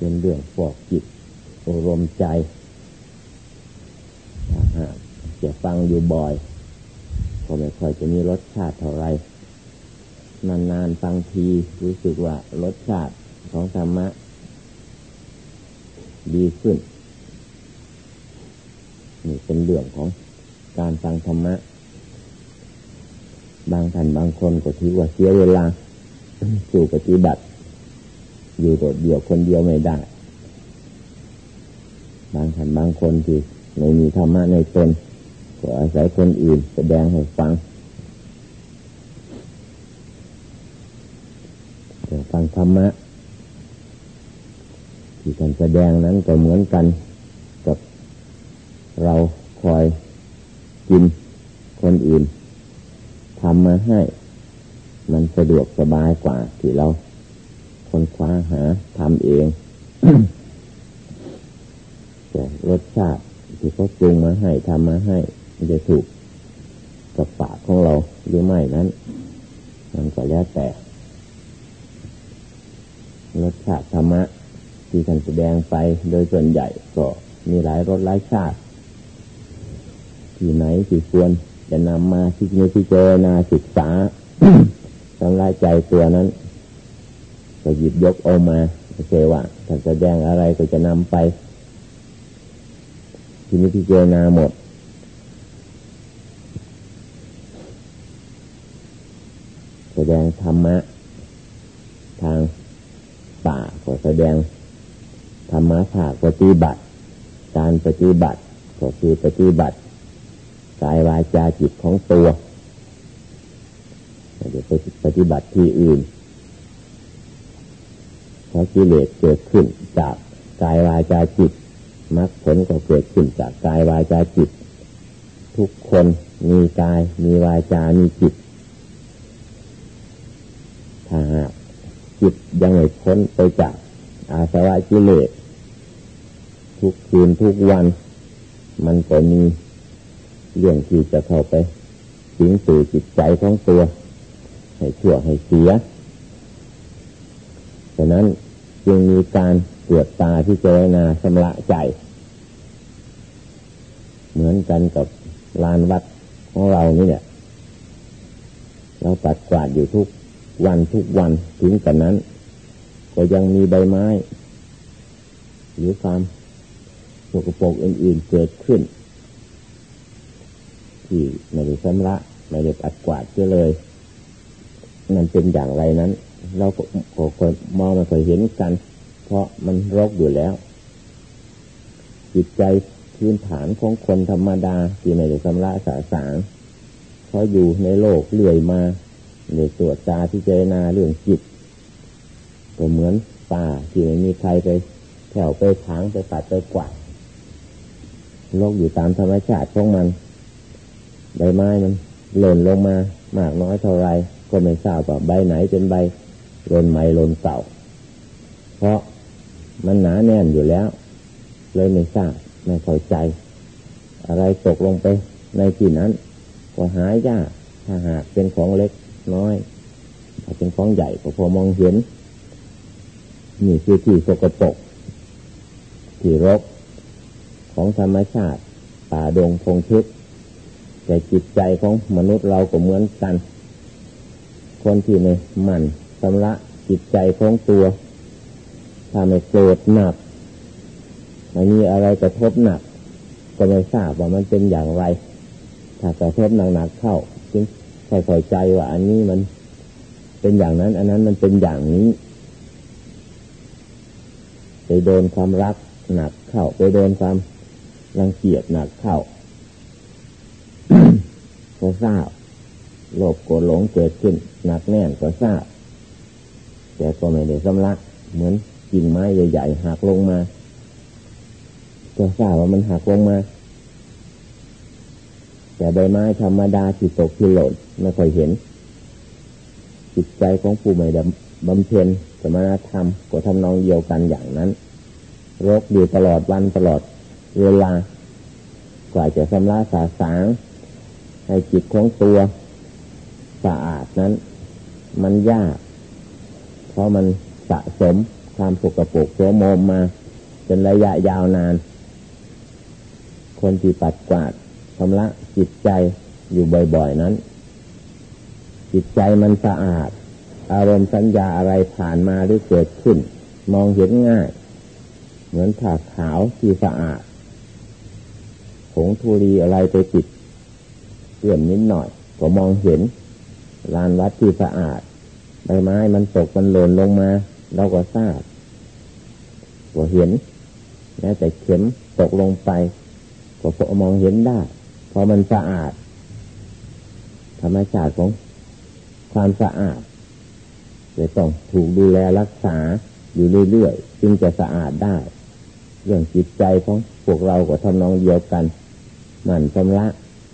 เป็นเรื่องฟอกจิตอบรมใจจะฟังอยู่บ่อยก็ไม่ค่อยจะมีรสชาติเท่าไรนานๆฟังทีรู้สึกว่ารสชาติของธรรมะดีขึ้นนี่เป็นเรื่องของการฟังธรรมะบางท่านบางคนก็ถือว่าเสียเวลาสู่ปฏิบัติอยู่โดดเดี่ยวคนเดียวไม่ได้บางท่านบางคนที่ไม่มีธรรมะในตนก็อาศัยคนอื่นแสดงให้ฟังแต่ฟังธรรมะที่ท่านแสดงนั้นก็เหมือนกันกับเราคอยกินคนอื่นทำมาให้มันสะดวกสบายกว่าที่เราคนคว้าหาทำเอง แต่รสชาติที่เขาปรุงมาให้ทำมาให้มันจะถูกกับปากของเราหรือไม่นั้นมันก็แล้วแต่รสชาติธรรมะที่ท่านแสดงไปโดยส่วนใหญ่ก็มีหลายรสหลายชาติที่ไหนที่ควรจะนำมาที่นี้ที่เจนาศึกษา ทำลายใจตัวนั้นก็หยิบยกเอามาไม่ใช่ว่าท่านแสดงอะไรก็จะนำไปที่นี้ที่เจนาหมดแสดงธรรมะทางป่าก็แสดงธรรมะภาคปฏิบัติการปฏิบัติก็คือปฏิบัติกายวาจาจิตของตัวไม่ได้ไปปฏิบัติที่อื่นเพราะกิเลสเกิดขึ้นจากกายวาจาจิตมรรคผลก็เกิดขึ้นจากกายวาจาจิตทุกคนมีกายมีวาจามีจิตถ้าหากจิตยังไม่พ้นไปจากอาสวะกิเลสทุกคืนทุกวันมันก็มีเรื่องที่จะเข้าไปสิงสู่จิตใจของตัวให้ชั่วให้เสียฉะนั้นจึงมีการตรวจตาพิจารณาชำระใจเหมือนกันกับลานวัดของเรานี่เนี่ยเราปัดกวาดอยู่ทุกวันถึงแต่นั้นก็ยังมีใบไม้หรือความสกปรกอื่นๆเกิดขึ้นที่ไม่ได้ชำระไม่ได้ปัดกวาดเลยนั่นเป็นอย่างไรนั้นเราก็คอยมองไม่ค่อยเห็นกันเพราะมันรกอยู่แล้วจิตใจพื้นฐานของคนธรรมดาที่ไม่ได้ชำระสะสางเขาอยู่ในโลกเรื่อยมาในตรวจตาพิจารณาเรื่องจิตก็เหมือนป่าที่ไม่มีใครไปแถวไปถางไปปัดไปกวาดโลกอยู่ตามธรรมชาติของมันใบไม้มันหล่นลงมามากน้อยเท่าไรก็ไม่ทราบว่าใบไหนเป็นใบหล่นใหม่หล่นเก่าเพราะมันหนาแน่นอยู่แล้วเลยไม่ทราบไม่เข้าใจอะไรตกลงไปในที่นั้นก็หายากถ้าหากเป็นของเล็กน้อยถ้าเป็นของใหญ่ก็พอมองเห็นนี่คือที่สกปรกที่รกของธรรมชาติป่าดงพงทึบแต่จิตใจของมนุษย์เราก็เหมือนกันคนที่ไม่หมั่นชำระจิตใจของตัวถ้าไม่โกรธหนักไม่มีอะไรกระทบหนักก็ไม่ทราบว่ามันเป็นอย่างไรถ้ากระทบหนักๆเข้าจึงค่อยๆใจว่าอันนี้มันเป็นอย่างนั้นอันนั้นมันเป็นอย่างนี้ไปโดนความรักหนักเข้าไปโดนความรังเกียจหนักเข้า ก็ทราบโลภโกรธหลงเกิดขึ้นหนักแน่นก็ทราบแต่ก็ไม่ได้ชำระเหมือนกิ่งไม้ใหญ่ๆหักลงมาก็ทราบว่ามันหักลงมาแต่ใบไม้ธรรมดาที่ตกที่หล่นไม่ค่อยเห็นจิตใจของผู้ไม่ได้บำเพ็ญสมณธรรมก็ทำนองเดียวกันอย่างนั้นรกอยู่ตลอดวันตลอดเวลากว่าจะชำระสาสางให้จิตของตัวสะอาดนั้นมันยากเพราะมันสะสมความสกปรกโสมมมาเป็นระยะยาวนานคนที่ปัดกวาดชำระจิตใจอยู่บ่อยๆนั้นจิตใจมันสะอาดอารมณ์สัญญาอะไรผ่านมาหรือเกิดขึ้นมองเห็นง่ายเหมือนผ้าขาวที่สะอาดผงธุลีอะไรไปติดเลื่อนนิดหน่อยก็มองเห็นลานวัดที่สะอาดใบไม้มันตกมันหล่นลงมาเราก็ทราบก็เห็นแม้แต่เข็มตกลงไปก็มองเห็นได้เพราะมันสะอาดธรรมชาติของความสะอาดจะต้องถูกดูแลรักษาอยู่เรื่อยๆจึงจะสะอาดได้เรื่องจิตใจของพวกเราก็ทำนองเดียวกันหมั่นชำระ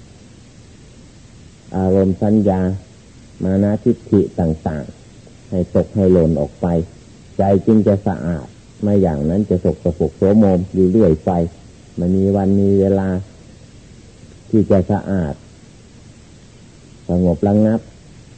อารมณ์สัญญามานะทิฏฐิต่างๆให้ตกให้หล่นออกไปใจจึงจะสะอาดไม่อย่างนั้นจะสกปรกโสมมอยู่เรื่อยไปมันมีวันมีเวลาที่จะสะอาดสงบระงับ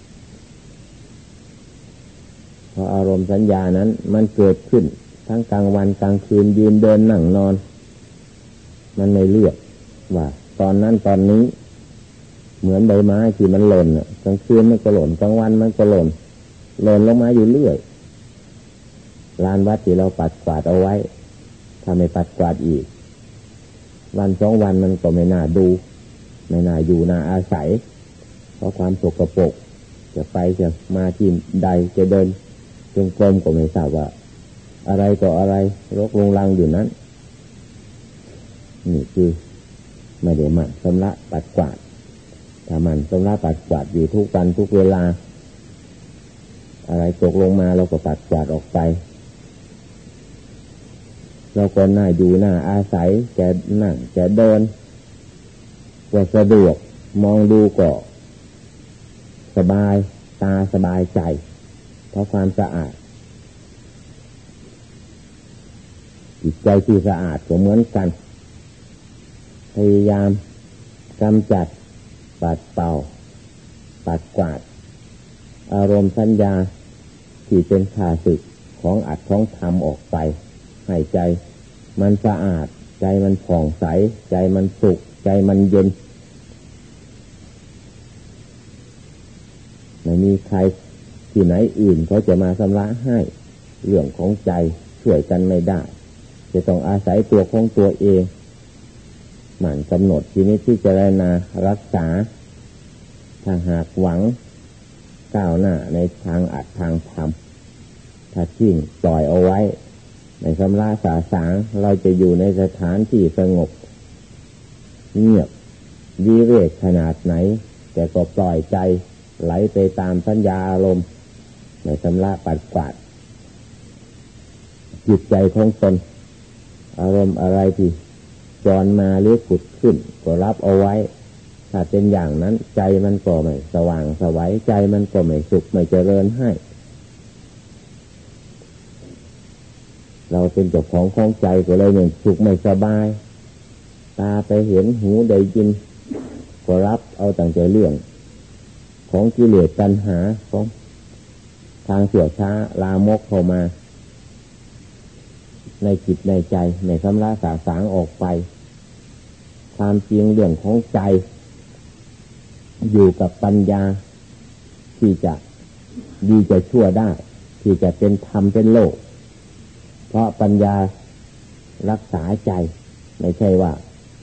เพราะอารมณ์สัญญานั้นมันเกิดขึ้นทั้งกลางวันกลางคืนยืนเดินนั่งนอนมันไม่เลือกว่าตอนนั้นตอนนี้เหมือนใบไม้ที่มันหล่นกลางคืนมันก็หล่นกลางวันมันก็หล่นลงมาอยู่เรื่อยลานวัดที่เราปัดกวาดเอาไว้ถ้าไม่ปัดกวาดอีกวันสองวันมันก็ไม่น่าดูไม่น่าอยู่น่าอาศัยเพราะความสกปรกจะไปจะมาที่ใดจะเดินจงกรมก็ไม่ทราบว่าอะไรก็อะไรรกรุงรังอยู่นั้นนี่คือไม่ได้มันชำระปัดกวาดถ้ามันชำระปัดกวาดอยู่ทุกวันทุกเวลาอะไรตกลงมาเราก็ปัดกวาดออกไปเราก็น่าอยู่น่าอาศัยจะนั่งจะเดินก็สะดวกมองดูก็สบายตาสบายใจเพราะความสะอาดจิตใจที่สะอาดก็เหมือนกันพยายามกำจัดปัดเป่าปัดกวาดอารมณ์สัญญาที่เป็นข้าศึกของอัตของธรรมออกไปให้ใจมันสะอาดใจมันผ่องใสใจมันสุขใจมันเย็นไม่มีใครที่ไหนอื่นเขาจะมาชำระให้เรื่องของใจช่วยกันไม่ได้จะต้องอาศัยตัวของตัวเองหมั่นกำหนดทีนี้ที่จะรักษาถ้าหากหวังก้าวหน้าในทางอัตทางธรรมถ้าทิ้งปล่อยเอาไว้ในชำระสาสางเราจะอยู่ในสถานที่สงบเงียบวิเวกขนาดไหนแต่ก็ปล่อยใจไหลไปตามสัญญาอารมณ์ในชำระปัดกวาดจิตใจของตนอารมณ์อะไรที่จรมาหรือผุดขึ้นก็รับเอาไว้ถ้าเป็นอย่างนั้นใจมันก็ไม่สว่างไสวใจมันก็ไม่สุขไม่เจริญให้เราเป็นเจ้าของใจก็เลยไม่สุขไม่สบายตาไปเห็นหูได้ยินก็รับเอาตั้งใจเรื่องของกิเลสตัณหาของทางเสียช้าลามกเข้ามาในจิตในใจในชำระสาสางออกไปความจริงเรื่องของใจอยู่กับปัญญาที่จะดีจะชั่วได้ที่จะเป็นธรรมเป็นโลกเพราะปัญญารักษาใจไม่ใช่ว่า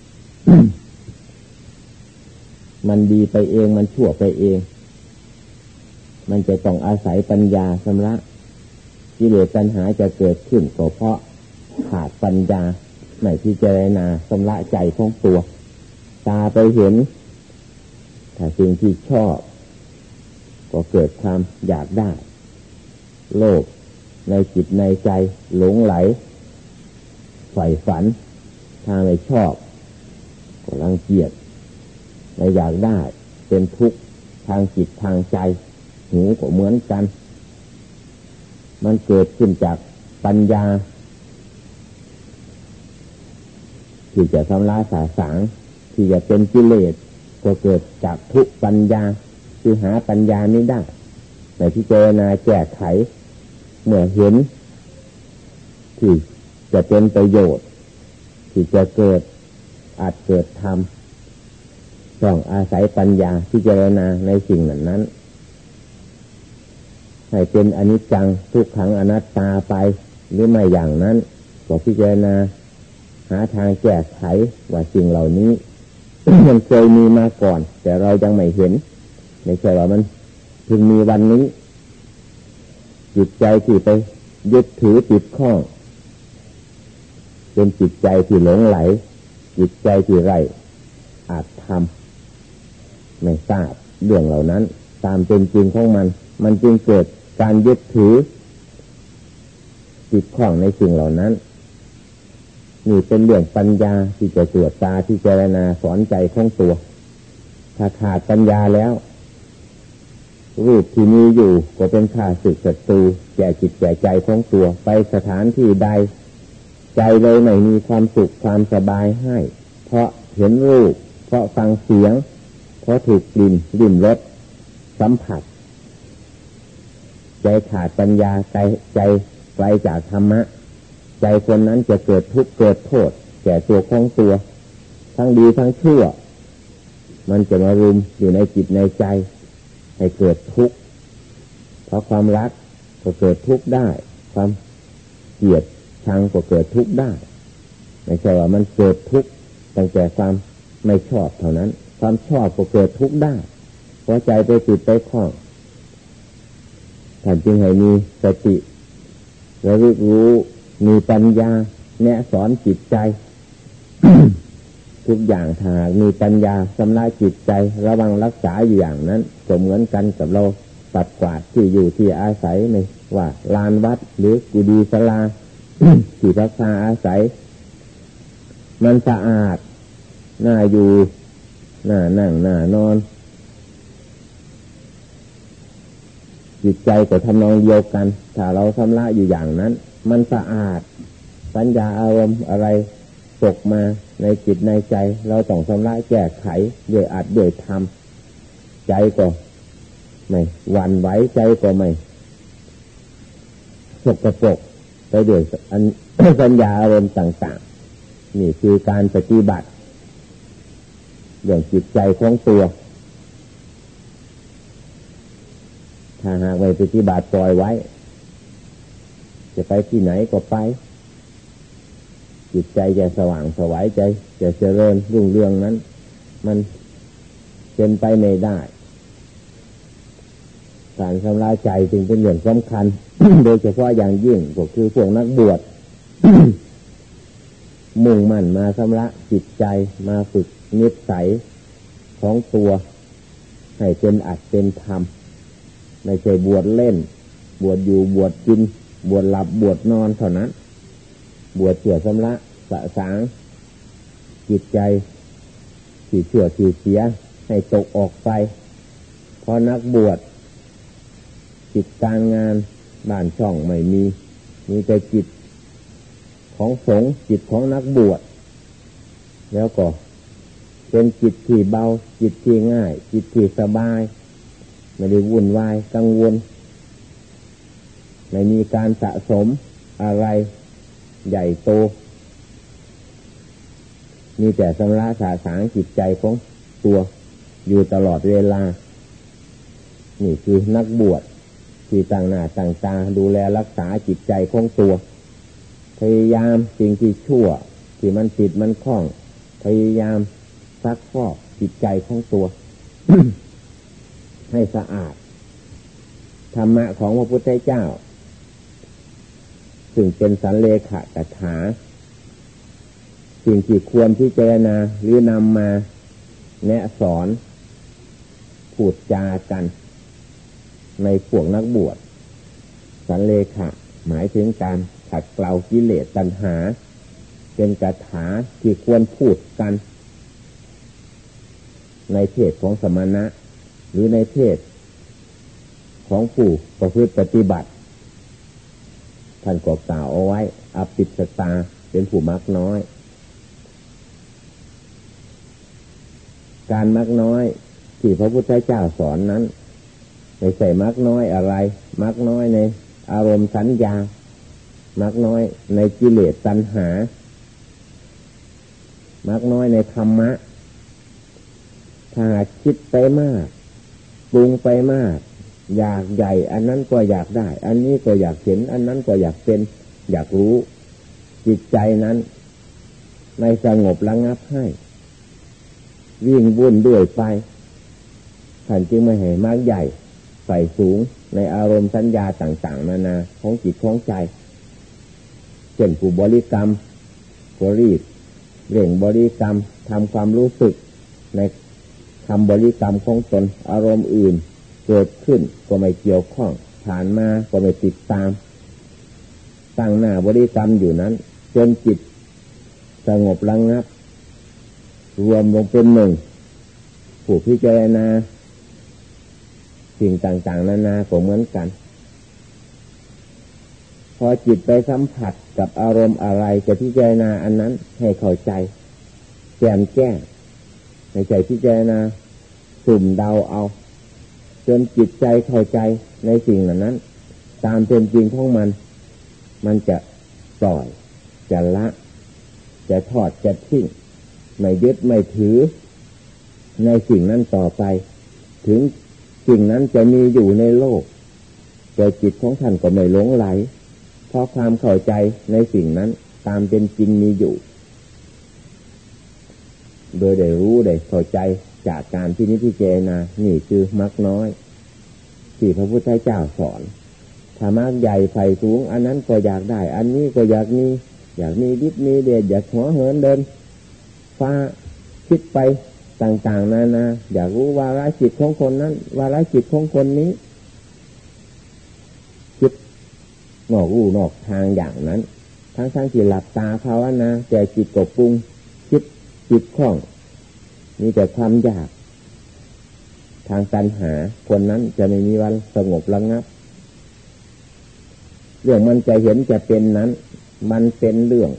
มันดีไปเองมันชั่วไปเองมันจะต้องอาศัยปัญญาชำระกิเลสตัณหาจะเกิดขึ้นก็เพราะขาดปัญญาไม่พิจารณาชำระใจของตัวตาไปเห็นถ้าสิ่งที่ชอบก็เกิดความอยากได้โลภในจิตในใจหลงไหลใฝ่ฝันถ้าไม่ชอบก็รังเกียจไม่อยากได้เป็นทุกข์ทางจิตทางใจหูก็เหมือนกันมันเกิดขึ้นจากปัญญาที่จะชำระสาสางที่จะเป็นกิเลสก็เกิดจากทุกปัญญาที่หาปัญญาไม่ได้ในพิจารณาแก้ไขเมื่อเห็นที่จะเป็นประโยชน์ที่จะเกิดอาจเกิดธรรมต้องอาศัยปัญญาพิจารณาในสิ่งนั้นให้เป็นอนิจจังทุกขังอนัตตาไปหรือไม่อย่างนั้นก็พิจารณาหาทางแก้ไขว่าสิ่งเหล่านี้ มันเคยมีมาก่อนแต่เรายังไม่เห็นไม่ใช่ว่ามันเพิ่งมีวันนี้จิตใจที่ไปยึดถือติดข้องเป็นจิตใจที่หลงไหลจิตใจที่ไร้อาจทำไม่ทราบเรื่องเหล่านั้นตามเป็นจริงของมันจึงเกิดการยึดถือติดข้องในสิ่งเหล่านั้นนี่เป็นเรื่องปัญญาที่จะตรวจตาที่เจรณาสอนใจของตัวถ้าขาดปัญญาแล้วรูปที่มีอยู่ก็เป็นข้าศึกศัตรูแก่จิตแก่ใจของตัวไปสถานที่ใดใจเลยไม่มีความสุขความสบายให้เพราะเห็นรูปเพราะฟังเสียงเพราะถูกกลิ่นลิ้มรสสัมผัสใจขาดปัญญาใจไกลจากธรรมะใจคนนั้นจะเกิดทุกข์เกิดโทษแก่ตัวของตัวทั้งดีทั้งชั่วมันจะมารุมอยู่ในจิตในใจให้เกิดทุกข์เพราะความรักก็เกิดทุกข์ได้ความเกลียดชังก็เกิดทุกข์ได้ไม่ใช่ว่ามันเกิดทุกข์ตั้งแต่ความไม่ชอบเท่านั้นความชอบก็เกิดทุกข์ได้เพราะใจไปติดไปคล้องท่านจึงให้มีสติระลึกรู้มีปัญญาแนะสอนจิตใจ ทุกอย่างถ้ามีปัญญาชำระจิตใจระวังรักษาอยู่อย่างนั้นก็เหมือนกันกับเราปัดกวาดที่อยู่ที่อาศัยไม่ว่าลานวัดหรือกุฏิศาลา ที่พักษาอาศัยมันสะอาดน่าอยู่น่านั่งน่านอนจิตใจก็ทำนองเดียวกันถ้าเราชำระอยู่อย่างนั้นมันสะอาดสัญญาอารมณ์อะไรตกมาในจิตในใจเราต้องชำระแก้ไขด้วยอัดด้วยธรรมใจก็ไม่หวั่นไหวใจก็ไม่สกปรกไปด้วยสัญญาอารมณ์ต่างๆนี่คือการปฏิบัติเรื่องจิตใจของตัวถ้าหากไม่ปฏิบัติปล่อยไว้จะไปที่ไหนก็ไปจิตใจจะสว่างไสวใจจะเจริญรุ่งเรืองนั้นมันเป็นไปไม่ได้การชำระใจจึงเป็นเรื่องสำคัญ โดยเฉพาะอย่างยิ่งก็คือพวกนักบวช มุ่งมั่นมาชำระจิตใจมาฝึกนิสัยของตัวให้เป็นอัตเป็นธรรมไม่ใช่บวชเล่นบวชอยู่บวชกินบวชหลับบวชนอนเท่านั้นบวชเพื่อชำระสะสางจิตใจที่ชั่วที่เสียให้ตกออกไปเพราะนักบวชจิตการงานบ้านช่องไม่มีแต่จิตของสงฆ์จิตของนักบวชแล้วก็เป็นจิตที่เบาจิตที่ง่ายจิตที่สบายไม่ได้วุ่นวายกังวลไม่มีการสะสมอะไรใหญ่โตมีแต่ชำระสะสางจิตใจของตัวอยู่ตลอดเวลานี่คือนักบวชที่ต่างหน้าต่างตาดูแลรักษาจิตใจของตัวพยายามสิ่งที่ชั่วที่มันติดมันคล้องพยายามซักฟอกจิตใจของตัว ให้สะอาดธรรมะของพระพุทธเจ้าซึ่งเป็นสันเลขกถาสิ่งที่ควรพิจารณาหรือนำมาแนะสอนพูดจากันในพวกนักบวชสันเลขะหมายถึงการขัดเกลากิเลสตัณหาเป็นคาถาที่ควรพูดกันในเพศของสมณะหรือในเพศของผู้ประพฤติปฏิบัติท่านก็กล่าวเอาไว้อภิสตาเป็นผู้มักน้อยการมักน้อยที่พระพุทธเจ้าสอนนั้นไม่ใช่มักน้อยอะไรมักน้อยในอารมณ์สัญญามักน้อยในกิเลสตัณหามักน้อยในธรรมะถ้าคิดไปมากปรุงไปมากอยากใหญ่อันนั้นก็อยากได้อันนี้ก็อยากเห็นอันนั้นก็อยากเป็นอยากรู้จิตใจนั้นไม่สงบระงับให้วิ่งวุ่นด้วยไปท่านจึงไม่ให้มากใหญ่ใฝ่สูงในอารมณ์สัญญาต่างๆนานาของจิตของใจเช่นผู้บริกรรมก็รีบเร่งบริกรรมทำความรู้สึกในคำบริกรรมของตนอารมณ์อื่นเกิดขึ้นก็ไม่เกี่ยวข้องผ่านมาก็ไม่ติดตามตั้งหน้าบริกรรมอยู่นั้นจนจิตสงบระงับรวมลงเป็นหนึ่งผู้พิจารณาสิ่งต่างๆนานาก็เหมือนกันพอจิตไปสัมผัสกับอารมณ์อะไรจะพิจารณาอันนั้นให้เข้าใจแจ่มแจ้งไม่ใช่พิจารณาสุ่มเดาเอาจนจิตใจเข้าใจในสิ่งนั้นตามเป็นจริงของมันจะปล่อยจะละจะทอดจะทิ้งไม่ยึดไม่ถือในสิ่งนั้นต่อไปถึงสิ่งนั้นจะมีอยู่ในโลกแต่จิตของท่านก็ไม่หลงไหลเพราะความเข้าใจในสิ่งนั้นตามเป็นจริงมีอยู่โดยได้รู้ได้เข้าใจจากการที่นิพพิจารณานี่คือมรรคน้อยที่พระพุทธเจ้าสอนถ้ามรรคใหญ่ไฟสูงอันนั้นก็อยากได้อันนี้ก็อยากมีฤทธิ์มีเดชอยากหัวเหินเดินฟ้าคิดไปต่างๆนานาอยากรู้วาระจิตของคนนั้นวาระจิตของคนนี้คิดนอกรูนอกทางอย่างนั้นทั้งที่หลับตาภาวนาแต่จิตก็ปรุงคิดจิตคล่องมีแต่ความอยากทางตัณหาคนนั้นจะไม่มีวันสงบระงับเรื่องมันจะเห็นจะเป็นนั้นมันเป็นเรื่อง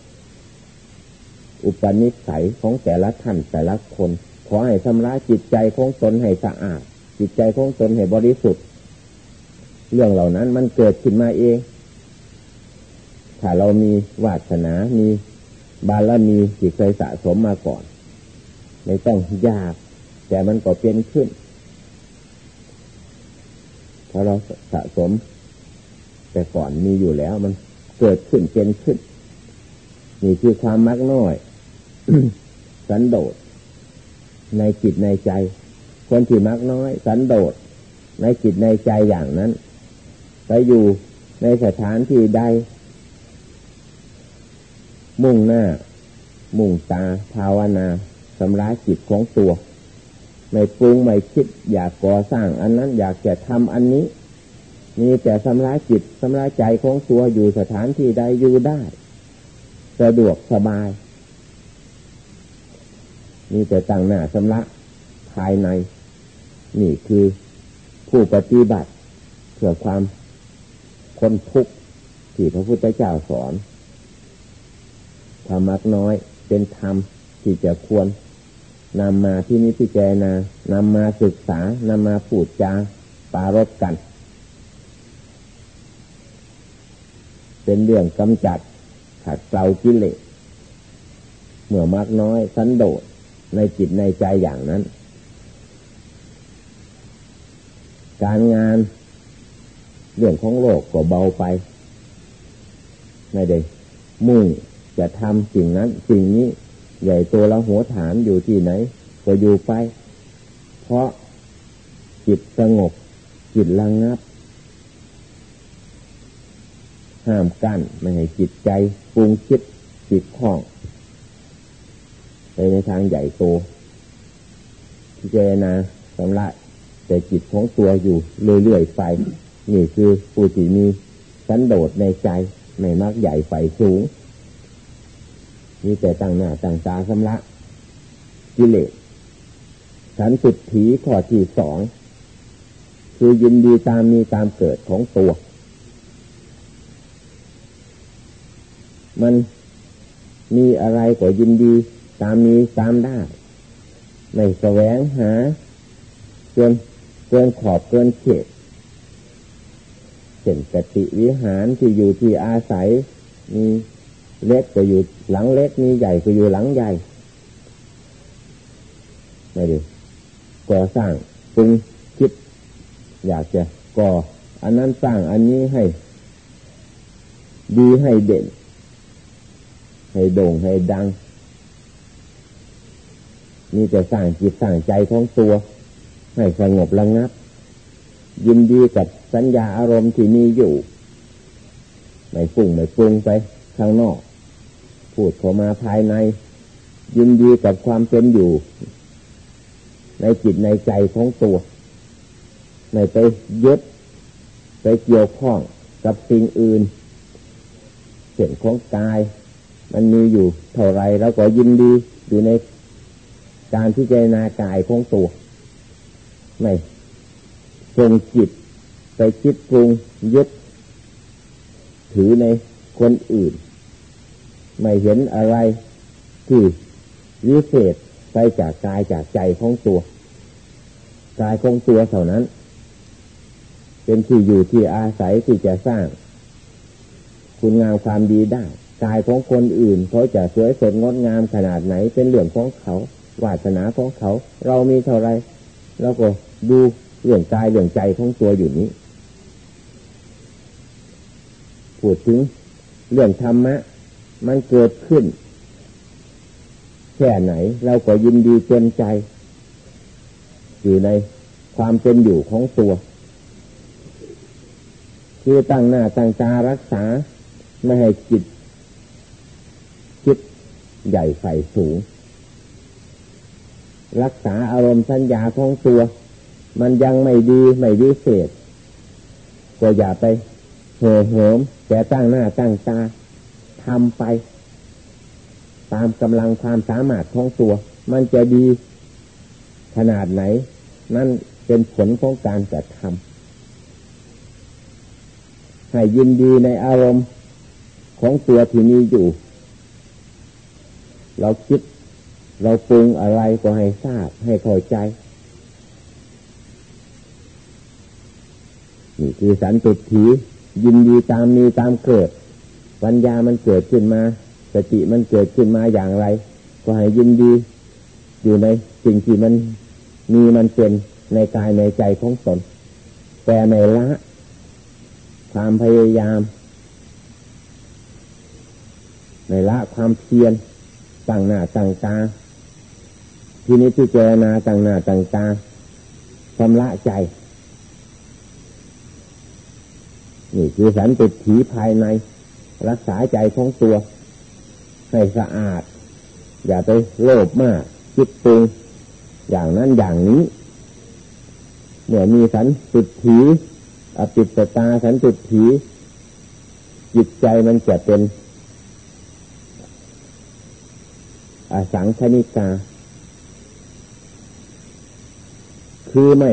อุปนิสัยของแต่ละท่านแต่ละคนขอให้ชำระจิตใจของตนให้สะอาดจิตใจของตนให้บริสุทธิ์เรื่องเหล่านั้นมันเกิดขึ้นมาเองถ้าเรามีวาสนามีบารมีที่เคยสะสมมาก่อนไม่ต้องยากแต่มันก็เป็นขึ้นเพราะเราสะสมแต่ก่อนมีอยู่แล้วมันเกิดขึ้นเป็นขึ้นนี่คือความมักน้อย สันโดษในจิตในใจคนที่มักน้อยสันโดษในจิตในใจอย่างนั้นไปอยู่ในสถานที่ใดมุ่งหน้ามุ่งตาภาวนาชำระจิตของตัวไม่ปรุงไม่คิดอยากก่อสร้างอันนั้นอยากจะทำอันนี้มีแต่ชำระจิตชำระใจของตัวอยู่สถานที่ใดอยู่ได้สะดวกสบายมีแต่ตั้งหน้าชำระภายในนี่คือผู้ปฏิบัติเพื่อความพ้นทุกข์ที่พระพุทธเจ้าสอนธรรมะน้อยเป็นธรรมที่จะควรนำมาที่นี้พิจารณานำมาศึกษานำมาพูดจาปรารภกันเป็นเรื่องกำจัดขัดเกลากิเลสเมื่อมากน้อยสันโดษในจิตในใจอย่างนั้นการงานเรื่องของโลกก็เบาไปไม่ได้มุ่งจะทำสิ่งนั้นสิ่งนี้ใหญ่โตแล้วหัวฐานอยู่ที่ไหนก็อยู่ไปเพราะจิตสงบจิตระงับห้ามกั้นไม่ให้จิตใจปรุงคิดจิตคล้องไปในทางใหญ่โตพิจารณาชำระแต่จิตของตัวอยู่เรื่อยๆไปนี่คือผู้ที่มีสันโดษในใจไม่มักใหญ่ไฟสูงมีแต่ตั้งหน้าตั้งตาชำระกิเลสสันตุถีข้อที่สองคือยินดีตามมีตามเกิดของตัวมันมีอะไรก็ยินดีตามมีตามได้ไม่แสวงหาเกินขอบเกินเขตเช่นกติวิหารที่อยู่ที่อาศัยมีเล็กก็อยู่หลังเล็กมีใหญ่ก็อยู่หลังใหญ่ไม่ได้ก่อสร้างปรุงคิดอยากจะก่ออันนั้นสร้างอันนี้ให้ดีให้เด่นให้โด่งให้ดังนี่จะสร้างจิตสร้างใจของตัวให้สงบระงับยินดีกับสัญญาอารมณ์ที่มีอยู่ไม่ฟุ้งไม่ปรุงไปข้างนอกพูดเข้ามาภายในยินดีกับความเป็นอยู่ในจิตในใจของตัวไม่ไปยึดไปเกี่ยวข้องกับสิ่งอื่นเช่นของกายมันมีอยู่เท่าไรแล้วก็ยินดีอยู่ในการพิจารณากายของตัวไม่ส่งจิตไปคิดปรุงยึดถือในคนอื่นไม่เห็นอะไรที่วิเศษไปจากกายจากใจของตัวกายของตัวเท่านั้นเป็นที่อยู่ที่อาศัยที่จะสร้างคุณงามความดีได้กายของคนอื่นเขาจะสวยสดงดงามขนาดไหนเป็นเรื่องของเขาวาสนาของเขาเรามีเท่าไรเราก็ดูเรื่องกายเรื่องใจของตัวอยู่นี้พูดถึงเรื่องธรรมะมันเกิดขึ้นแค่ไหนเราก็ยินดีเต็มใจอยู่ในความเป็นอยู่ของตัวคือตั้งหน้าตั้งตารักษาไม่ให้จิตคิดใหญ่ใส่สูงรักษาอารมณ์สัญญาของตัวมันยังไม่ดีไม่วิเศษก็อย่าไปเห่อเหิมแต่ตั้งหน้าตั้งตาทำไปตามกำลังความสามารถของตัวมันจะดีขนาดไหนนั่นเป็นผลของการกระทำให้ยินดีในอารมณ์ของตัวที่มีอยู่เราคิดเราปรุงอะไรก็ให้ทราบให้เข้าใจนี่คือสันตุถียินดีตามมีตามเกิดปัญญามันเกิดขึ้นมาสติมันเกิดขึ้นมาอย่างไรก็ให้ยินดีอยู่ในสิ่งที่มันมีมันเป็นในกายในใจของตนแต่ไม่ละความพยายามไม่ละความเพียรตั้งหน้าตั้งตาทีนี้ที่เจรณาตั้งหน้าตั้งตาชำระใจนี่คือสันติถีภายในรักษาใจของตัวให้สะอาดอย่าไปโลภมากคิดปรุงอย่างนั้นอย่างนี้เมื่อมีสันติถีอภิปตาสันติถีจิตใจมันจะเป็นอสังคณิกาคือไม่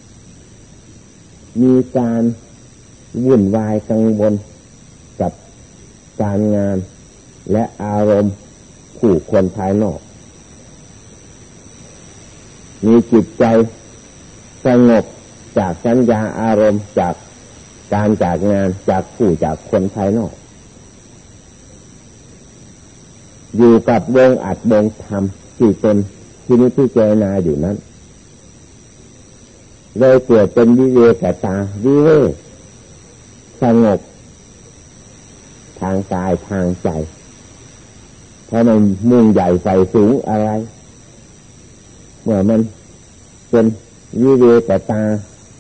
มีการวุ่นวายกังวลกับการงานและอารมณ์ผู้คนภายนอกมีจิตใจสงบจากสัญญาอารมณ์จากการจากงานจากผู้จากคนภายนอกอยู่กับวงอัดวงธรรมที่เป็นที่นี้ที่เจรณาอยู่นั้นเลยเกิดเป็นวิเวกตาวิเวกสงบทางกายทางใจเพราะมันมุ่งใหญ่ใส่สูงอะไรเมื่อมันเป็นวิเวกตา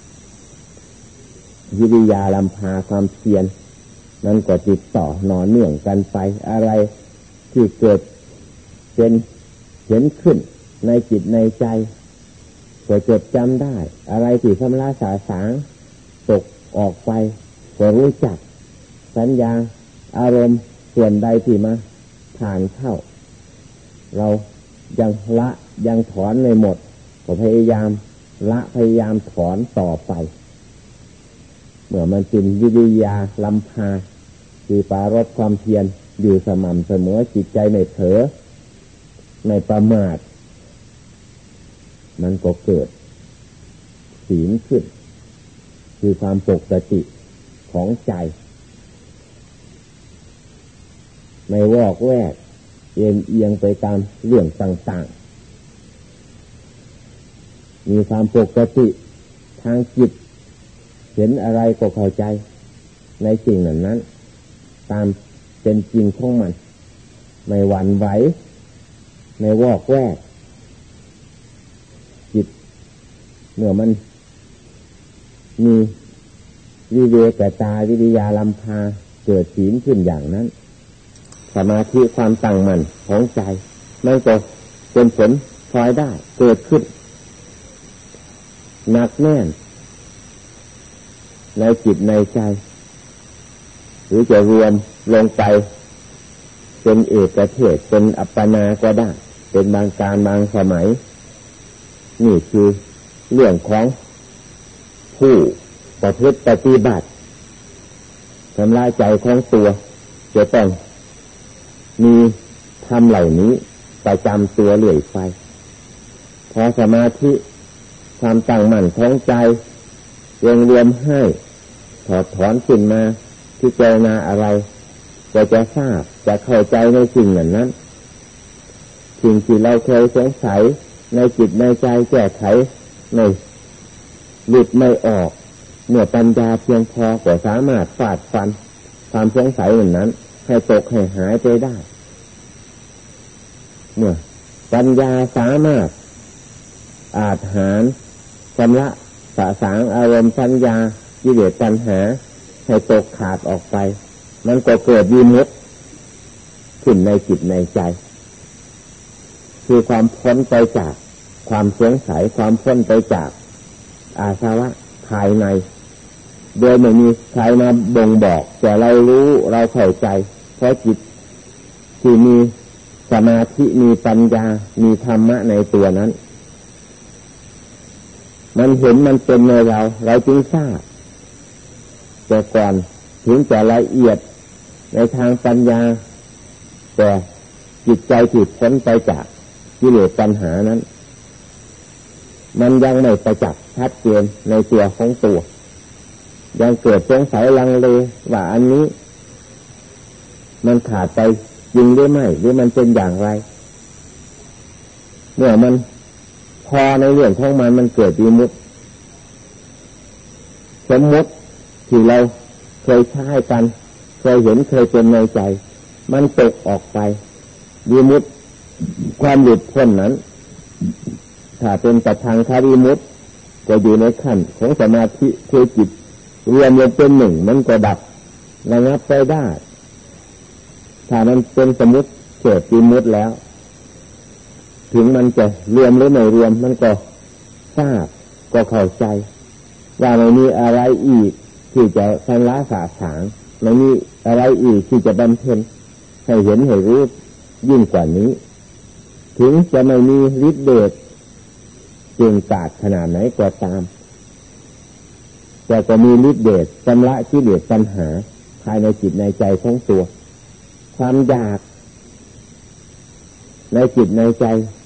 วิริยาลำพาความเพียรนั้นก็ติดต่อนอนเนื่องกันไปอะไรที่เกิดเป็นเห็นขึ้นในจิตในใจก็จดจำได้อะไรที่ชำระสาสางตกออกไปก็รู้จักสัญญาอารมณ์ส่วนใดที่มาผ่านเข้าเรายังละยังถอนไม่หมดก็พยายามละพยายามถอนต่อไปเมื่อมันเป็นวิริยาลำพาคือปรารภความเพียรอยู่สม่ำเสมอจิตใจไม่เผลอไม่ประมาทมันก็เกิดศีลขึ้นคือความปกติของใจไม่วอกแวกเอียงไปตามเรื่องต่างๆมีความปกติทางจิตเห็นอะไรก็เข้าใจในสิ่งนั้นตามเป็นจริงของมันไม่หวั่นไหวไม่วอกแวกจิตเมื่อมันมีวิเวกตาวิริยาลัมพาเกิดศีลขึ้นอย่างนั้นสมาธิความตั้งมั่นของใจมันก็เป็นผลพลอยได้เกิดขึ้นหนักแน่นในจิตในใจหรือจะรวมลงไปเป็นเอกเทศเป็นอัปปนาก็ได้เป็นบางการบางสมัยนี่คือเรื่องของผู้ประพฤติปฏิบัติทำลายใจของตัวจะต้องมีธรรมเหล่านี้ประจำตัวเรื่อยไปพอสมาธิความตั้งมั่นของใจรวมให้ถอดถอนขึ้นมาพิจารณาอะไรก็จะทราบจะเข้าใจในสิ่งนั้นสิ่งที่เราเคยสงสัยในจิตในใจแก้ไขในหลุดไม่ออกเมื่อปัญญาเพียงพอก็สามารถฟาดฟันความสงสัยนั้นให้ตกให้หายไปได้เมื่อปัญญาสามารถอาจหารชำระสะสางอารมณ์สัญญากิเลสตัณหาให้ตกขาดออกไปมันก็เกิดวิมุตติขึ้นในจิตในใจคือความพ้นไปจากความสงสัยความพ้นไปจากอาสวะภายในโดยไม่มีใครมาบ่งบอกแต่เรารู้เราเข้าใจเพราะจิตที่มีสมาธิมีปัญญามีธรรมะในตัวนั้นมันเห็นมันเป็นในเราจึงทราบแต่ก่อนถึงจะละเอียดในทางปัญญาแต่จิตใจที่พ้นไปจากกิเลสตัณหานั้นมันยังไม่ประจักษ์ชัดเจนในตัวของตัวยังเกิดสงสัยลังเลว่าอันนี้มันขาดไปจริงหรือไม่หรือมันเป็นอย่างไรเมื่อมันพอในเรื่องของมันเกิดวิมุตติสมมติที่เราเคยใช้กันเคยเห็นเคยเป็นในใจมันตกออกไปวิมุตติความหลุดพ้นนั้นถ้าเป็นปัจจังควิมุตติก็อยู่ในขั้นของสมาธิคือจิตรวมลงเป็นหนึ่งมันก็ดับระงับไปได้ถ้ามันเป็นสมมุติเกิดวิมุตติแล้วถึงมันจะรวมหรือไม่รวมมันก็ทราบก็เข้าใจว่าไม่มีอะไรอีกที่จะชำระสาสางไม่มีอะไรอีกที่จะบำเพ็ญให้เห็นให้รู้ยิ่งกว่านี้ถึงจะไม่มีฤทธิ์เดชเก่งกาจขนาดไหนก็ตามแต่ก็มีฤทธิ์เดชชำระกิเลสตัณหาภายในจิตในใจของตัวความอยากในจิตในใจ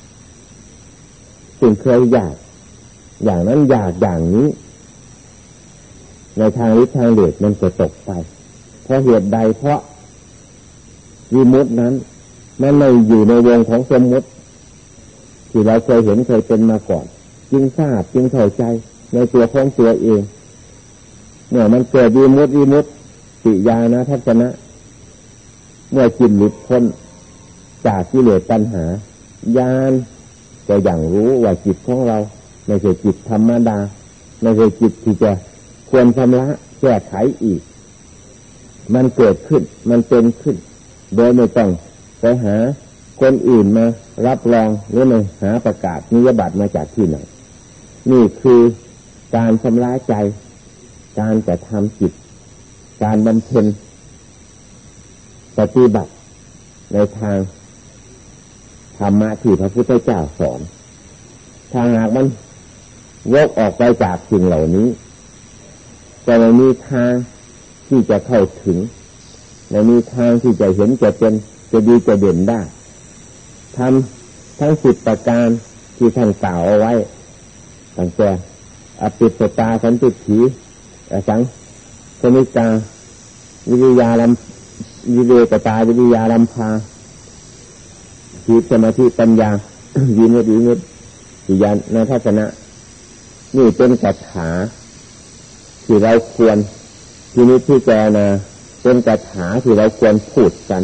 สิ่งเคยอยากอย่างนั้นอยากอย่างนี้ในทางฤทธิ์ทางเดชมันจะตกไปเพราะเหตุใดเพราะวิมุตตินั้นมันไม่อยู่ในวงของสมมุติที่เราเคยเห็นเคยเป็นมาก่อนจึงทราบจึงเข้าใจในตัวของตัวเองเมื่อมันเกิดวิมุตติญาณทัศนะเมื่อจิตหลุดพ้นจากกิเลสตัณหาญาณก็อย่างรู้ว่าจิตของเราไม่ใช่จิตธรรมดาไม่ใช่จิตที่จะควรชำระแก้ไขอีกมันเกิดขึ้นมันเป็นขึ้นโดยไม่ต้องไปหาคนอื่นมารับรองหรือไม่หาประกาศนิยบัตรมาจากที่ไหนนี่คือการชำระใจการจะทำจิตการบำเพ็ญปฏิบัติในทางธรรมะที่พระพุทธเจ้าสอนถ้าหากมันวกออกไปจากสิ่งเหล่านี้จะไม่มีทางที่จะเข้าถึงไม่มีทางที่จะเห็นจะเป็นจะดีจะเด่นได้ทำทั้ง10ประการที่ท่านกล่าวเอาไว้ตั้งแต่อภิปตาสันติถีสังขณิกาวิริยาลัมวิเวกตาวิริยาลัมพาจิตสมาธิปัญญาวิมุตติวิญาณในทัศนะนี่เป็นคาถาที่เราควรที่นี้ที่แกนะเป็นคาถาที่เราควรพูดกัน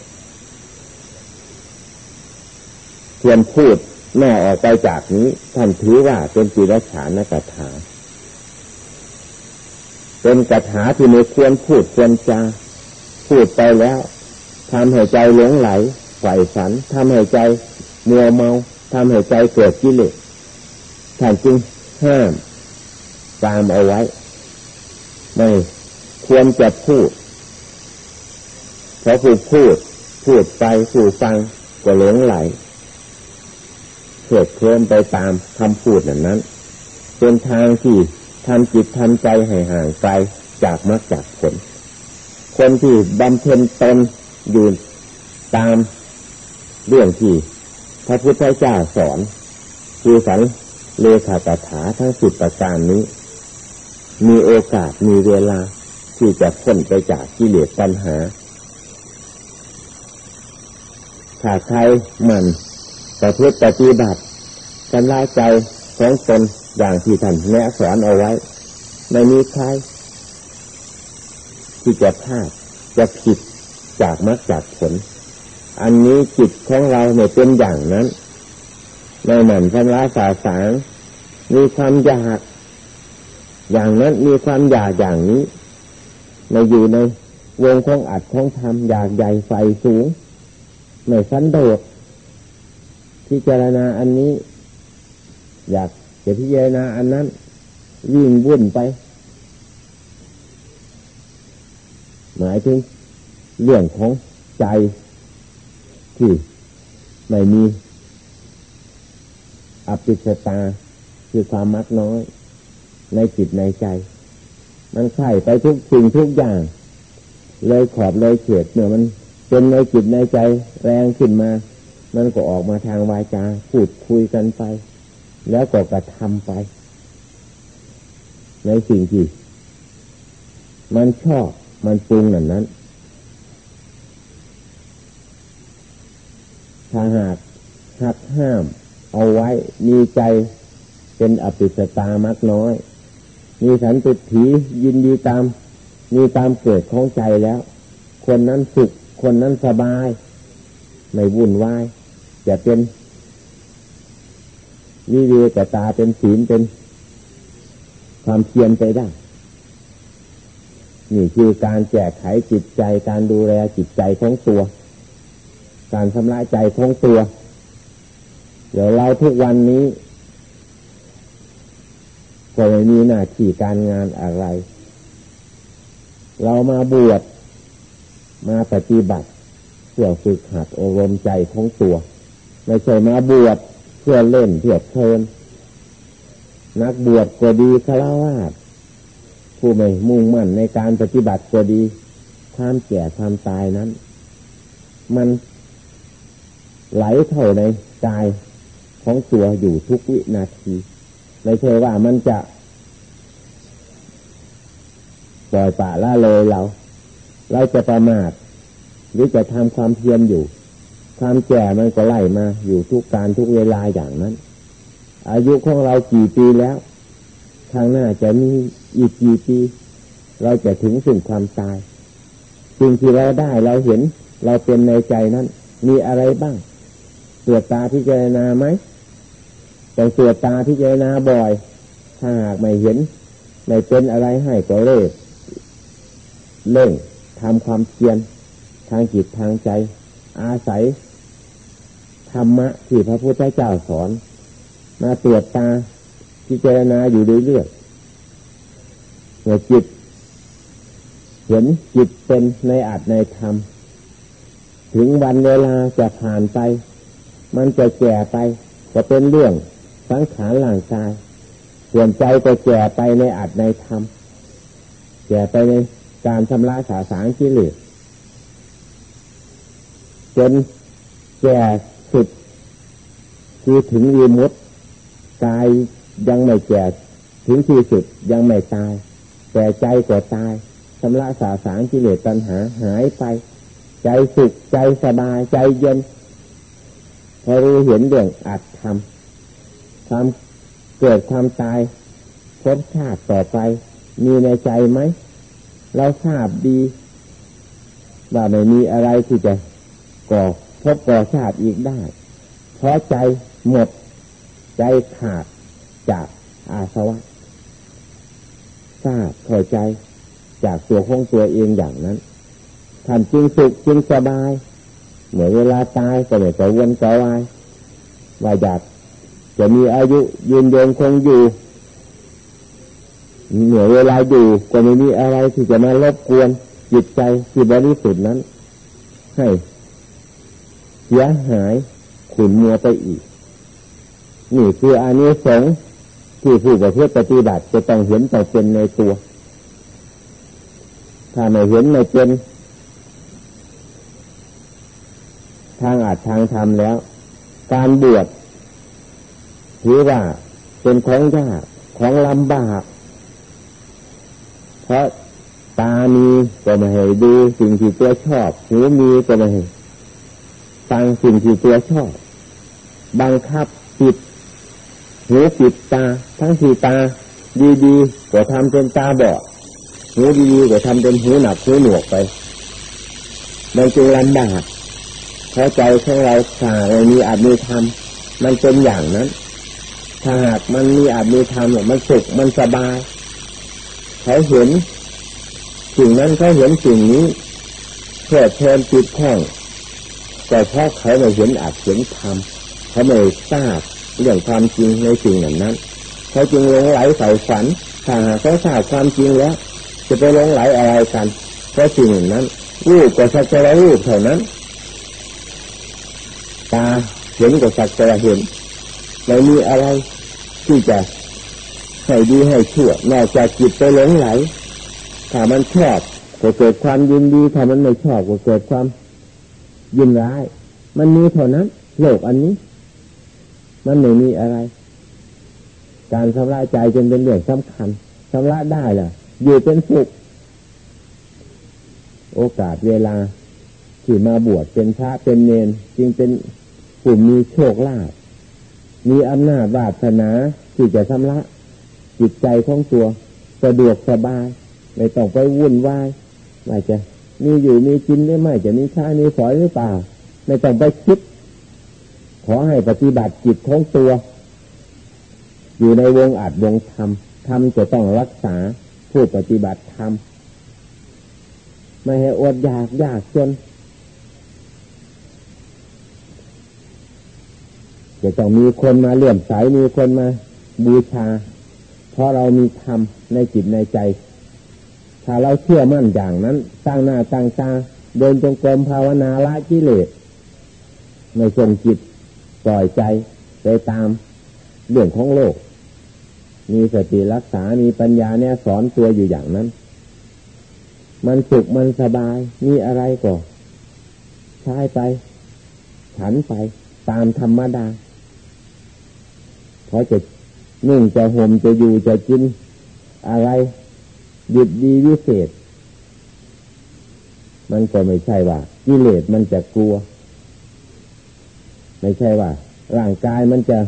ควรพูดแม่ออกไปจากนี้ท่านถือว่าเป็นจิรฉานคาถาเป็นคาถาที่ไม่ควรพูดควรจาพูดไปแล้วทำให้ใจหลงไหลใฝ่ฝันทำให้ใจมัวเมาทำให้ใจเกิดกิเลสท่านจึงห้ามตามเอาไว้ไม่ควรจะพูดเพราะพูดไปผู้ฟังก็หลงไหลเกิดเคลื่อนไปตามคำพูดนั้นเป็นทางที่ทำจิตทำใจให้ห่างไกลจากมรรคจากผลคนที่บำเพ็ญตนอยู่ตามเรื่องที่พระพุทธเจ้าสอนคือสันเลขาตถาทั้ง10ประการนี้มีโอกาสมีเวลาที่จะพ้นไปจากกิเลสปัญหาถ้าใครมันประพฤติปฏิบัติชำระใจของตนอย่างที่ท่านแนะสอนเอาไว้ไม่มีใครที่จะพลาดจะผิดจากมรรคจากผลอันนี้จิตของเราไม่เป็นอย่างนั้นในหมั่นชำระสาสางมีความอยากอย่างนั้นมีความอยากอย่างนี้ในอยู่ในวงของอัดของธรรมอยากใหญ่ไฟสูงไม่สันโดษพิจารณาอันนี้อยากจะพิจารณาอันนั้นวิ่งวุ่นไปหมายถึงเรื่องของใจที่ไม่มีอภิสตาคือความมักน้อยในจิตในใจมันไข่ไปทุกสิ่งทุกอย่างเลยขอบเลยเฉดเมื่อมันเป็นในจิตในใจแรงขึ้นมามันก็ออกมาทางวาจาพูดคุยกันไปแล้วก็กระทำไปในสิ่งที่มันชอบมันปรุงนั้นถ้าหากหักห้ามเอาไว้มีใจเป็นอภิสตามักน้อยมีสันติถียินดีตามมีตามเกิดของใจแล้วคนนั้นสุขคนนั้นสบายไม่วุ่นวายจะเป็นวิเวกตาเป็นศีลเป็นความเพียรไปได้นี่คือการแก้ไขจิตใจการดูแลจิตใจของตัวการชำระใจของตัวเดี๋ยวเราทุกวันนี้ก็ไม่มีหน้าที่การงานอะไรเรามาบวชมาปฏิบัติเพื่อฝึกหัดอบรมใจของตัวไม่ใช่มาบวชเพื่อเล่นเพื่อเพลินนักบวชก็ดีฆราวาสผู้ไม่มุ่งมั่นในการปฏิบัติก็ดีความแก่ความตายนั้นมันไหลเข้าในกายของตัวอยู่ทุกวินาทีไม่ใช่ว่ามันจะปล่อยปละละเลยเราจะประมาทหรือจะทำความเพียรอยู่ความแก่มันก็ไล่มาอยู่ทุกการทุกเวลาอย่างนั้นอายุของเรากี่ปีแล้วข้างหน้าจะมีอีกกี่ปีเราจะถึงสิ่งความตายสิ่งที่เราได้เราเห็นเราเป็นในใจนั้นมีอะไรบ้างตรวจตาพิจารณาไหมต้องตรวจตาพิจารณาบ่อยถ้าหากไม่เห็นไม่เป็นอะไรให้ก็เร่งทำความเพียรทางจิตทางใจอาศัยธรรมะที่พระพุทธเจ้าสอนมาตรวจตาพิจารณาอยู่เรื่อยๆเมื่อจิตเห็นจิตเป็นในอัตในธรรมถึงวันเวลาจะผ่านไปมันจะแก่ไปก็เป็นเรื่องสังขารร่างกายส่วนใจก็แก่ไปในอัตในธรรมแก่ไปในการชำระสาสางกิเลสจนแก่สุดคือถึงวิมุตติกายยังไม่แก่ถึงที่สุดยังไม่ตายแต่ใจก็ตายชำระสาสางกิเลสตัณหาหายไปใจสุขใจสบายใจเย็นพอรู้เห็นเรื่องอัตธรรมความเกิดความตายภพชาติต่อไปมีในใจไหมเราทราบดีว่าไม่มีอะไรที่จะก่อภพก่อชาติอีกได้เพราะใจหมดใจขาดจากอาสวะทราบเข้าใจจากตัวของตัวเองอย่างนั้นท่านจึงสุขจึงสบายเมื่อเวลาตายก็ไม่กังวลกระวายว่าอยากจะมีอายุยืนยงคงอยู่เมื่อเวลาอยู่ก็ไม่มีอะไรที่จะมารบกวนจิตใจที่บริสุทธิ์นั้นให้เสียหายขุ่นมัวไปอีกนี่คืออานิสงส์ที่ผู้ประพฤติปฏิบัติจะต้องเห็นต้องเป็นในตัวถ้าไม่เห็นไม่เป็นทางอาจทางธรรมแล้วการบวชถือว่าเป็นของยากของลำบากเพราะตามีก็ไม่ให้ดูสิ่งที่ตัวชอบหูมีก็ไม่ให้ฟังสิ่งที่ตัวชอบบังคับปิดหูปิดตาทั้งที่ตาดีๆก็ทำเป็นตาบอดหูดีๆก็ทำเป็นหูหนักหูหนวกไปมันจึงลำบากเพราะใจของเราถ้าไม่มีอาจมีธรรมมันเป็นอย่างนั้นถ้าหากมันมีอาจมีธรรมมันสุขมันสบายเขาเห็นสิ่งนั้นเขาเห็นสิ่งนี้เพลิดเพลินติดข้องแต่เพราะเขาไม่เห็นอาจเห็นธรรมเขาไม่ทราบเรื่องความจริงในสิ่งนั้นเขาจึงหลงไหลใส่ฝันถ้าหากเขาทราบความจริงแล้วจะไปหลงไหลอะไรกันเพราะสิ่งนั้นรูปก็สักแต่ว่ารูปเท่านั้นตาเห็นก็สักแต่ว่าเห็นไม่มีอะไรที่จะให้ดีให้ชั่วนอกจากจิตไปหลงไหลถ้ามันชอบก็เกิดความยินดีถ้ามันไม่ชอบก็เกิดความยินร้ายมันมีเท่านั้นโลกอันนี้มันไม่มีอะไรการชำระใจจึงเป็นเรื่องสำคัญชำระได้ล่ะอยู่เป็นสุขโอกาสเวลาที่มาบวชเป็นพระเป็นเณรจึงเป็นผู้มีโชคลาภมีอำนาจวาสนาที่จะชำระจิตใจของตัวสะดวกสบายไม่ต้องไปวุ่นวายว่าจะมีอยู่มีกินหรือไม่จะมีข้ามีสอยหรือเปล่าไม่ต้องไปคิดขอให้ปฏิบัติจิตของตัวอยู่ในวงอัดวงธรรมธรรมจะต้องรักษาผู้ปฏิบัติธรรมไม่ให้อดอยากยากจนจะต้องมีคนมาเลื่อมใสมีคนมาบูชาเพราะเรามีธรรมในจิตในใจถ้าเราเชื่อมั่นอย่างนั้นตั้งหน้าตั้งตาเดินจงกรมภาวนาละกิเลสไม่ส่งจิตปล่อยใจไปตามเรื่องของโลกมีสติรักษามีปัญญาเนี่ยสอนตัวอยู่อย่างนั้นมันสุขมันสบายมีอะไรก็ใช้ไปฉันไปตามธรรมดาเพราะจะนึ่งจะห่มจะอยู่จะกินอะไรหยุดดีวิเศษมันก็ไม่ใช่ว่ากิเลสมันจะกลัวไม่ใช่ว่าร่างกายมันจะ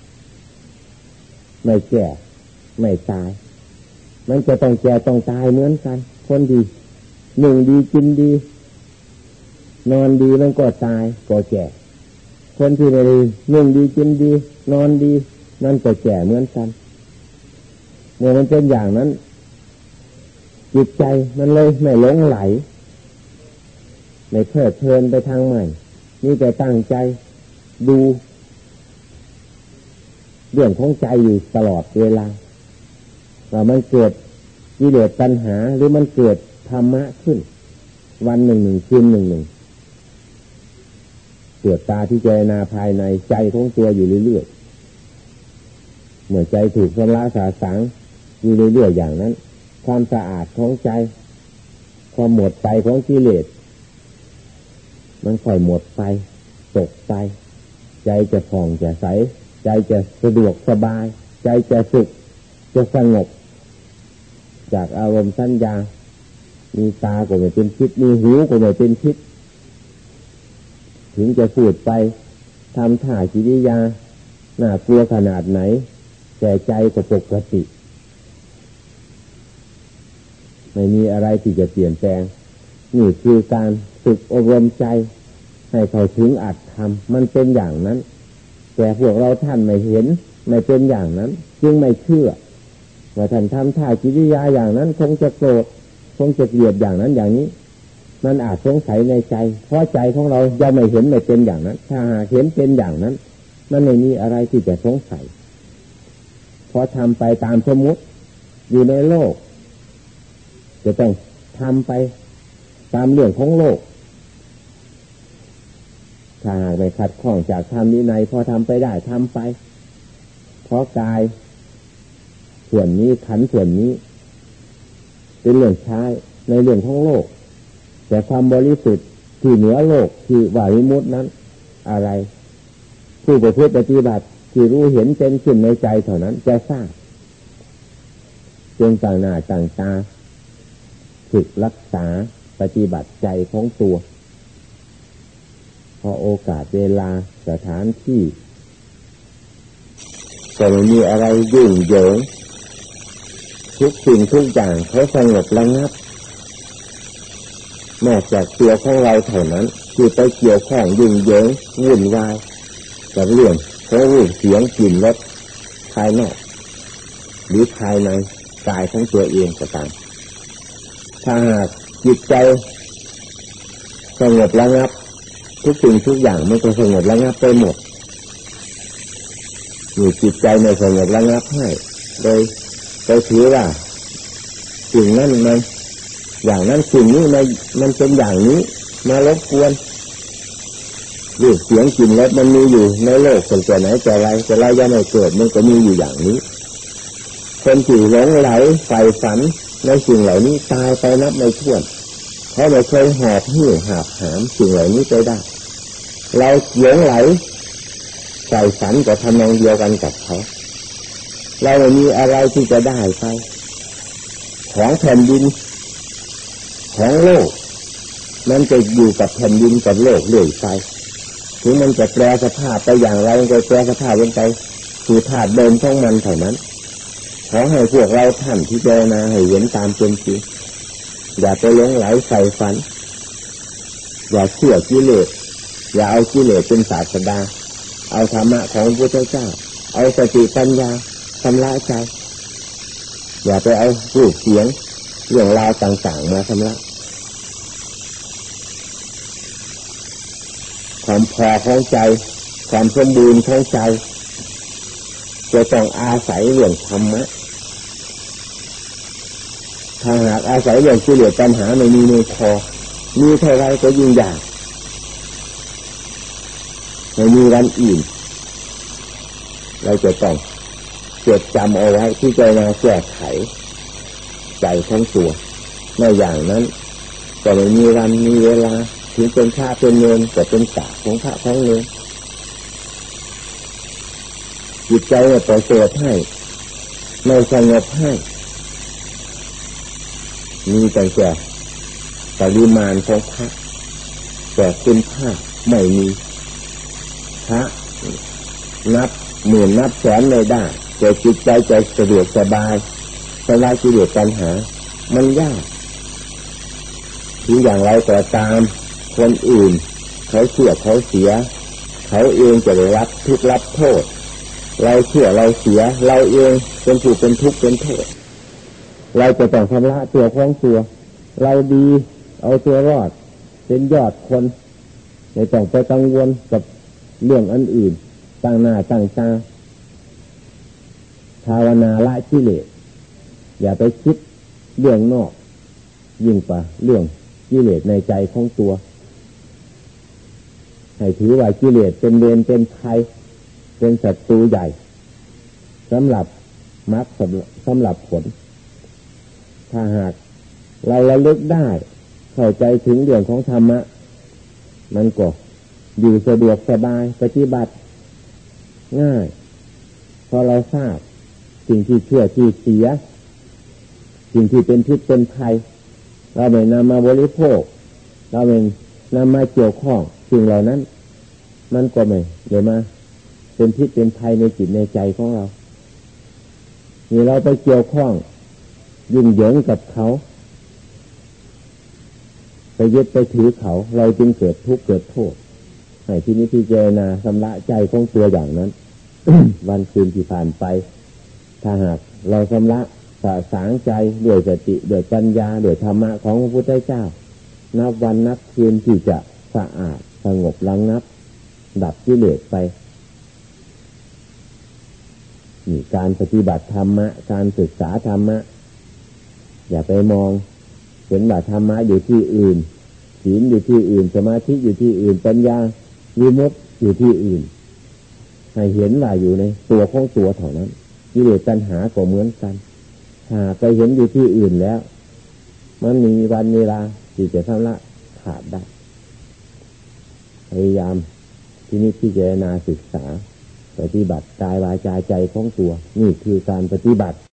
ไม่แก่ไม่ตายมันจะต้องแก่ต้องตายเหมือนกันคนดีหนึ่งดีกินดีนอนดีมันก็ตายก็แก่คนที่ไม่ดีหนึ่งดีกินดีนอนดีนั่นก็แก่เหมือนกันเมื่อมันเป็นอย่างนั้นจิตใจมันเลยไม่หลงไหลไม่เพลิดเพลินไปทางใหม่นี่แต่ตั้งใจดูเรื่องของใจอยู่ตลอดเวลาว่ามันเกิดกิเลสตัณหาหรือมันเกิดธรรมะขึ้นวันหนึ่งคืนหนึ่งตรวจตาที่เจรนาภายในใจของตัวอยู่เรื่อยๆเมื่อใจถูกชำระสาสางอยู่เรื่อยๆอย่างนั้นความสะอาดของใจความหมดไปของกิเลสมันค่อยหมดไปตกไปใจจะผ่องจะใสใจจะสะดวกสบายใจจะสุขจะสงบจากอารมณ์สัญญามีตาก็ไม่เป็นพิษมีหูก็ไม่เป็นพิษถึงจะพูดไปทำท่ากิริยาน่ากลัวขนาดไหนแต่ใจก็ปกติไม่มีอะไรที่จะเปลี่ยนแปลงนี่คือการฝึกอบรมใจให้เข้าถึงอัตธรรมมันเป็นอย่างนั้นแต่พวกเราท่านไม่เห็นไม่เป็นอย่างนั้นจึงไม่เชื่อว่าท่านทำท่ากิริยาอย่างนั้นคงจะโกรธคงจะเกลียดอย่างนั้นอย่างนี้มันอาจสงสัยในใจเพราะใจของเรายังไม่เห็นไม่เป็นอย่างนั้นถ้าหากเห็นเป็นอย่างนั้นมันไม่มีอะไรที่จะสงสัยเพราะทำไปตามสมมุติอยู่ในโลกจะต้องทำไปตามเรื่องของโลกถ้าหากไม่ขัดข้องจากธรรมวินัยพอทำไปได้ทำไปเพราะกายส่วนนี้ขันธ์ส่วนนี้เป็นเรื่องใช้ในเรื่องของโลกแต่ความบริสุทธิ์ที่เหนือโลกที่ว่าวิมุตตินั้นอะไรผู้ประพฤติปฏิบัติที่รู้เห็นเป็นขึ้นในใจเท่านั้นจะทราบจงต่างหน้าต่างตาฝึกรักษาปฏิบัติใจของตัวพอโอกาสเวลาสถานที่ก็ไม่มีอะไรยุ่งเหยิงทุกสิ่งทุกอย่างเขาสงบระงับนอกจากตัวของเราเท่านั้นที่ไปเกี่ยวข้องยุ่งเหยิงวุ่นวายกับเรื่องของรูปเสียงกลิ่นรสภายนอกหรือภายในกายของตัวเองก็ตามถ้าหากจิตใจสงบระงับทุกสิ่งทุกอย่างมันก็สงบระงับไปหมดมีจิตใจในสงบระงับให้โดยถือว่าสิ่งนั้นมันอย่างนั้นสิ่งนี้มันเป็นอย่างนี้มารบกวนรูปเสียงกลิ่นรสมันมีอยู่ในโลกตั้งแต่ไหนแต่ไรแต่เรายังไม่เกิดมันก็มีอยู่อย่างนี้คนที่หลงไหลใฝ่ฝันในสิ่งเหล่านี้ตายไปนับไม่ถ้วนเขาไม่เคยหอบหิ้วหาบหามสิ่งเหล่านี้ไปได้เราหลงไหลใฝ่ฝันก็ทำนองเดียวกันกับเขาเราไม่มีอะไรที่จะได้ไปของแผ่นดินของโลกมันจะอยู่กับแผ่นดินกับโลกเรื่อยไปถึงมันจะแปรสภาพไปอย่างไรก็แปรสภาพลงไปสู่ธาตุเดิมของมันเท่านั้นขอให้พวกเราท่านที่เจรณาให้เห็นตามเป็นจริงอย่าไปหลงไหลใฝ่ฝันอย่าเชื่อกิเลสอย่าเอากิเลสเป็นศาสดาเอาธรรมะของพระพุทธเจ้าเอาสติปัญญาชำระใจอย่าไปเอารูปเสียงเรื่องราวต่างๆมาชำระความพอของใจความสมบูรณ์ของใจจะต้องอาศัยเรื่องธรรมะถ้าหากอาศัยเรื่องกิเลสปัญหาไม่มีพอมีเท่าไรก็ยิ่งยากไม่มีวันอื่นเราจะต้องจดจำเอาไว้ที่จะมาแก้ไขใจทั้งตัวในอย่างนั้นก็ไม่มีวันมีเวลาถึงเป็นพระเป็นเนรก็เป็นสาวของพระของเนรจิตใจเนี่ยประเสริฐให้ไม่สงบให้มีแต่ปริมาณของพระแต่คุณค่าไม่มีพระนับหมื่นนับแสนไม่ได้แต่จิตใจใจสะดวกสบายสลายกิเลสปัญหามันยากถึงอย่างไรก็ตามคนอื่นเขาเชื่อเขาเสียเขาเองจะได้รับทุกข์รับโทษเราเชื่อเราเสียเราเองเป็นผู้เป็นทุกข์เป็นโทษเราจะต้องชำระตัวของตัวเราดีเอาตัวรอดเป็นยอดคนไม่ต้องไปกังวลกับเรื่องอันอื่นตั้งหน้าตั้งตาภาวนาละกิเลสอย่าไปคิดเรื่องนอกยิ่งกว่าเรื่องกิเลสในใจของตัวให้ถือว่ากิเลสเป็นเวรเป็นภัยเป็นศัตรูใหญ่สำหรับมรรคสำหรับผลถ้าหากเราระลึกได้เข้าใจถึงเรื่องของธรรมะมันก็อยู่สะดวกสบายปฏิบัติง่ายพอเราทราบสิ่งที่เชื่อที่เสียสิ่งที่เป็นพิษเป็นภัยเราไม่นำมาบริโภคเราไม่นำมาเกี่ยวข้องสิ่งเหล่านั้นมันก็ไม่เดี๋ยวมาเป็นพิษเป็นภัยในจิตในใจของเรานี่เราไปเกี่ยวข้องยุ่งเหยิงกับเขาไปยึดไปถือเขาเราจึงเกิดทุกข์เกิดโทษให้ที่นี้พิจารณาชำระใจของตัวอย่างนั้น วันคืนที่ผ่านไปถ้าหากเราชำระสะสางใจด้วยสติด้วยปัญญาด้วยธรรมะของพระพุทธเจ้านับวันนับคืนที่จะสะอาดสงบระงับดับกิเลสไปนี่การปฏิบัติธรรมะการศึกษาธรรมะอย่าไปมองเห็นว่าธรรมะอยู่ที่อื่นศีลอยู่ที่อื่นสมาธิอยู่ที่อื่นปัญญาวิมุตติอยู่ที่อื่นให้เห็นว่าอยู่ในตัวของตัวเท่านั้นกิเลสตัณหาก็เหมือนกันถ้าไปเห็นอยู่ที่อื่นแล้วมันมีวันเวลาที่จะชำระขาดได้พยายามที่นี้พิจารณาศึกษาปฏิบัติกายวาจาใจของตัวนี่คือการปฏิบัติ